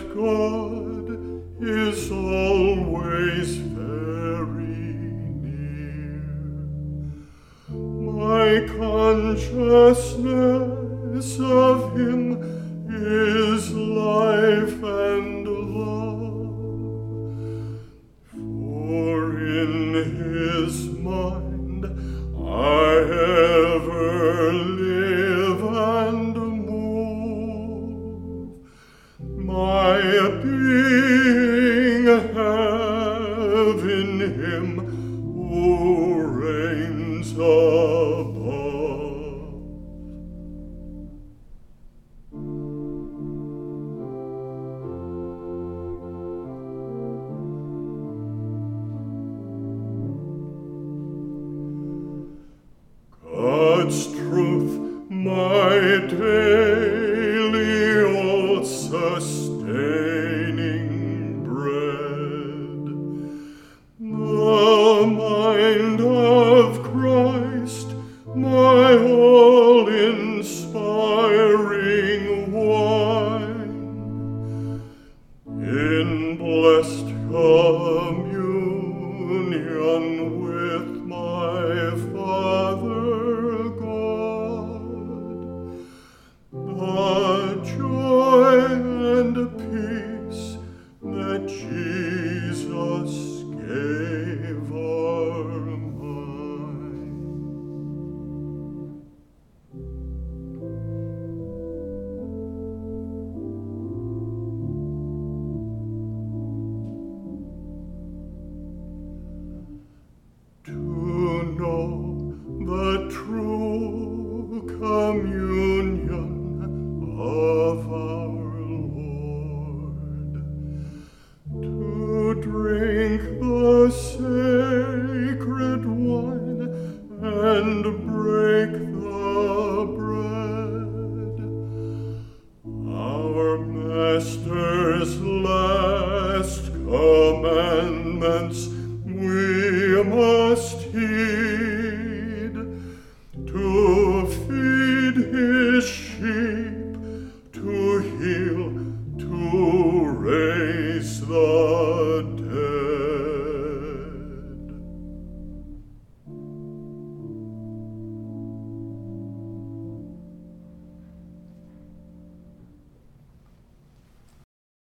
God is always very near. My consciousness of Him is life and love, for in His mind I ever live and move. My being have in Him who reigns above. God's truth, my daily all-sustaining bread. The mind of Christ, my all-inspiring wine. In blessed communion with my Father God, the joy and peace that Jesus gave are mine. To know the true communion of our Lord, to drink the sacred wine and break the bread, our Master's last commandments we must heed, to feed His sheep, to heal, to raise the